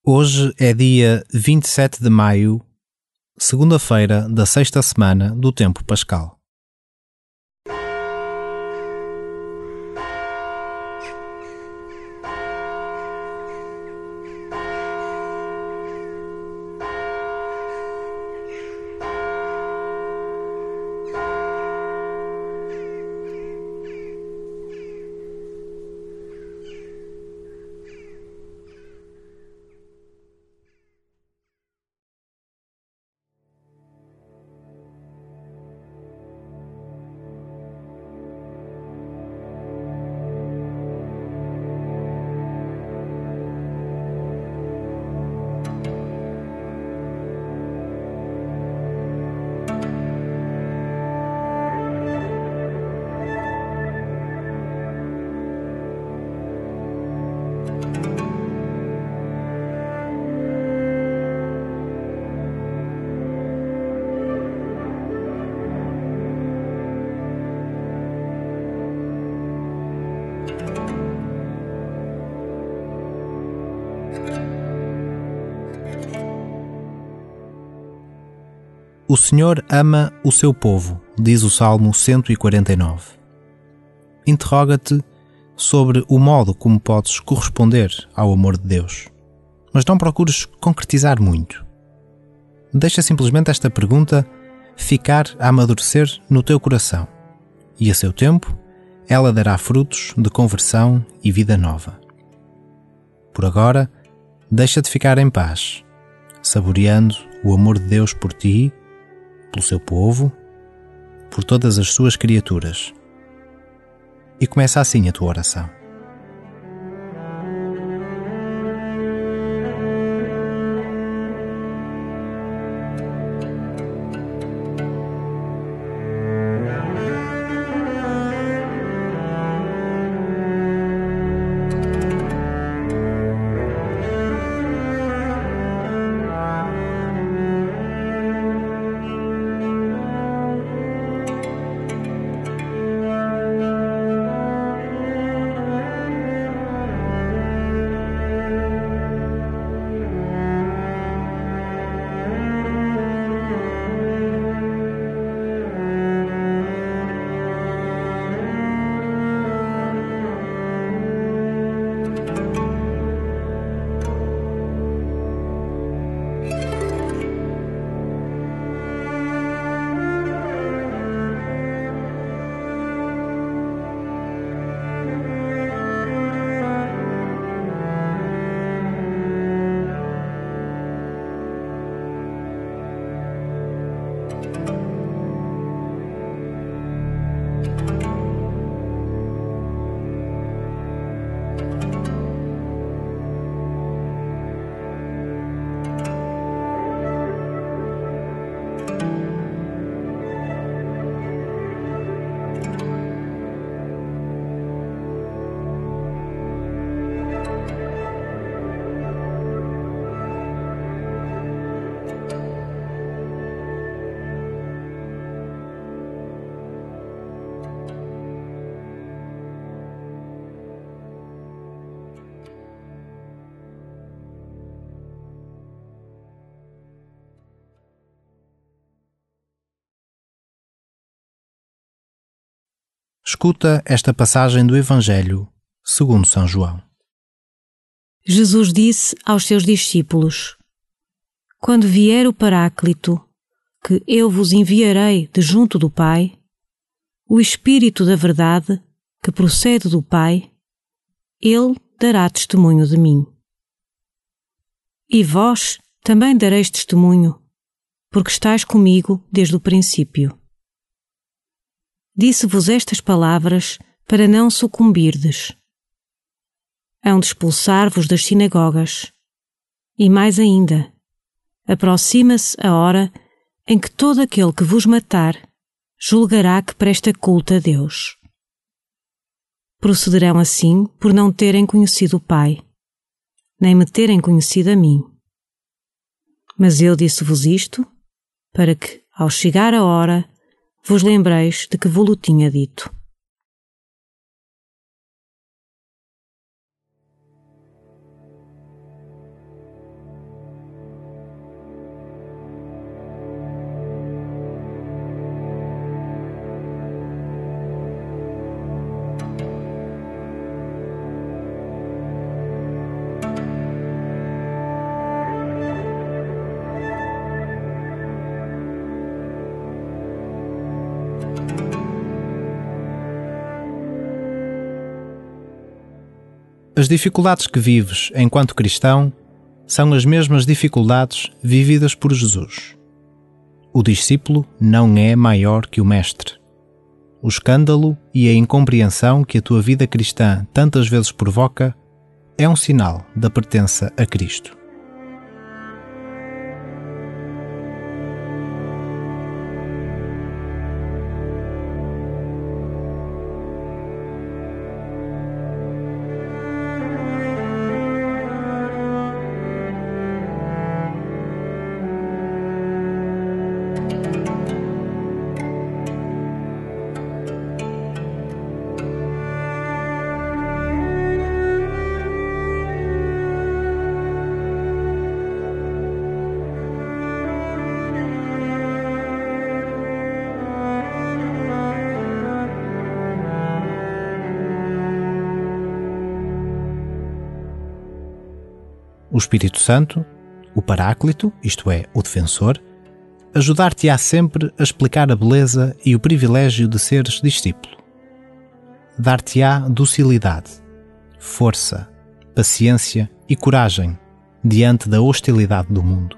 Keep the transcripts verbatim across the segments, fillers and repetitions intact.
Hoje é dia vinte e sete de maio, segunda-feira da sexta semana do tempo pascal. O Senhor ama o seu povo, diz o Salmo cento e quarenta e nove. Interroga-te sobre o modo como podes corresponder ao amor de Deus, mas não procures concretizar muito. Deixa simplesmente esta pergunta ficar a amadurecer no teu coração, e a seu tempo ela dará frutos de conversão e vida nova. Por agora, deixa-te ficar em paz, saboreando o amor de Deus por ti, pelo seu povo, por todas as suas criaturas. E começa assim a tua oração. Escuta esta passagem do Evangelho segundo São João. Jesus disse aos seus discípulos: Quando vier o Paráclito, que eu vos enviarei de junto do Pai, o Espírito da verdade, que procede do Pai, ele dará testemunho de mim. E vós também dareis testemunho, porque estáis comigo desde o princípio. Disse-vos estas palavras para não sucumbirdes. Hão de expulsar-vos das sinagogas. E mais ainda, aproxima-se a hora em que todo aquele que vos matar julgará que presta culto a Deus. Procederão assim por não terem conhecido o Pai, nem me terem conhecido a mim. Mas eu disse-vos isto, para que, ao chegar a hora, vos lembreis de que vos-lo tinha dito. As dificuldades que vives enquanto cristão são as mesmas dificuldades vividas por Jesus. O discípulo não é maior que o mestre. O escândalo e a incompreensão que a tua vida cristã tantas vezes provoca é um sinal da pertença a Cristo. O Espírito Santo, o Paráclito, isto é, o Defensor, ajudar-te-á sempre a explicar a beleza e o privilégio de seres discípulo. Dar-te-á docilidade, força, paciência e coragem diante da hostilidade do mundo.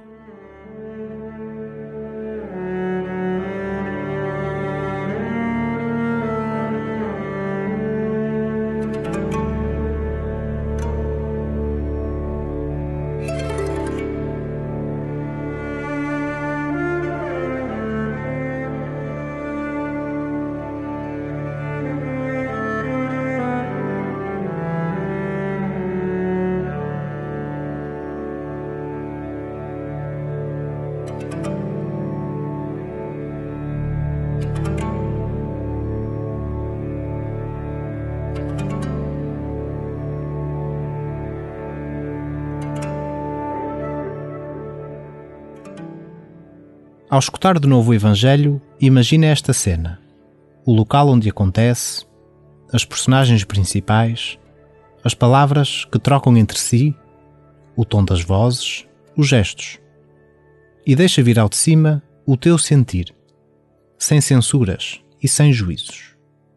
Ao escutar de novo o Evangelho, imagina esta cena: o local onde acontece, as personagens principais, as palavras que trocam entre si, o tom das vozes, os gestos. E deixa vir ao de cima o teu sentir, sem censuras e sem juízos.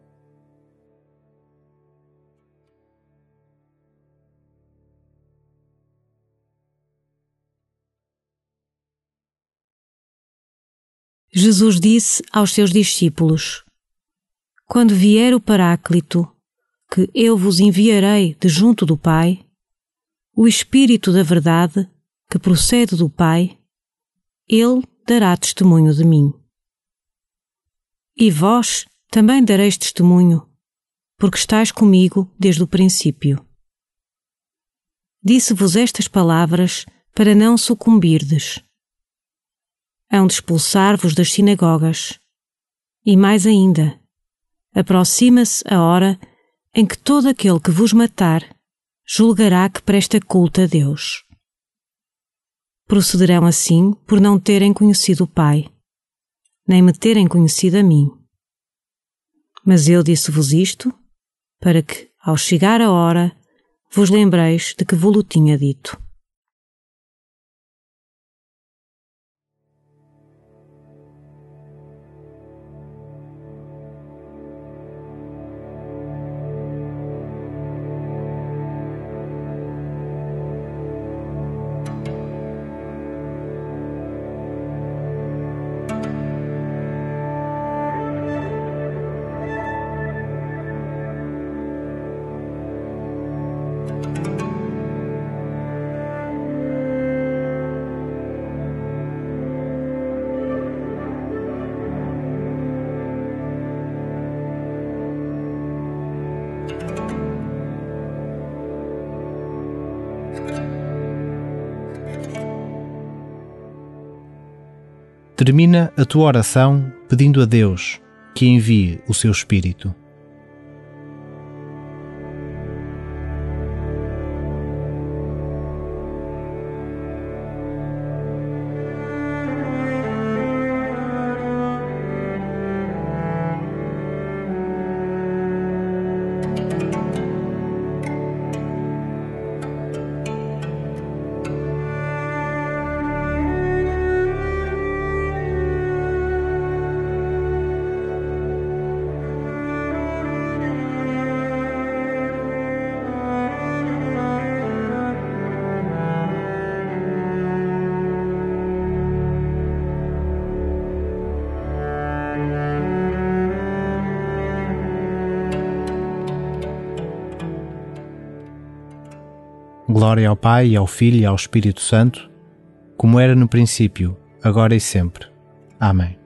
Jesus disse aos seus discípulos: Quando vier o Paráclito, que eu vos enviarei de junto do Pai, o Espírito da verdade, que procede do Pai, ele dará testemunho de mim. E vós também dareis testemunho, porque estáis comigo desde o princípio. Disse-vos estas palavras para não sucumbirdes. Hão de expulsar-vos das sinagogas. E mais ainda, aproxima-se a hora em que todo aquele que vos matar julgará que presta culto a Deus. Procederão assim por não terem conhecido o Pai, nem me terem conhecido a mim. Mas eu disse-vos isto, para que, ao chegar a hora, vos lembreis de que vos-lo tinha dito. Termina a tua oração pedindo a Deus que envie o seu Espírito. Glória ao Pai, e ao Filho e ao Espírito Santo, como era no princípio, agora e sempre. Amém.